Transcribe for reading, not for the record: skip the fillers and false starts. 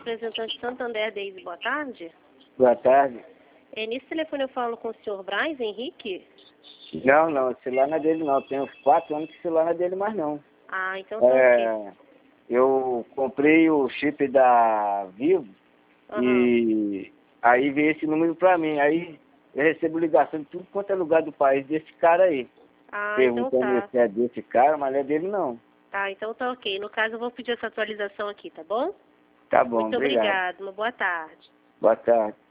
representante Santander Daisy, boa tarde. Boa tarde. Nesse telefone eu falo com o senhor Braz Henrique? Não, o celular não é dele não. Tem uns 4 anos que o celular não é dele mais não. Ah, então tá ok. Eu comprei o chip da Vivo e aí veio esse número pra mim. Aí eu recebo ligação de tudo quanto é lugar do país desse cara aí. Ah, então Perguntando tá. se é desse cara, mas não é dele não. Tá, então tá ok. No caso eu vou pedir essa atualização aqui, tá bom? Tá bom, Muito obrigado. obrigada. Uma boa tarde. Boa tarde.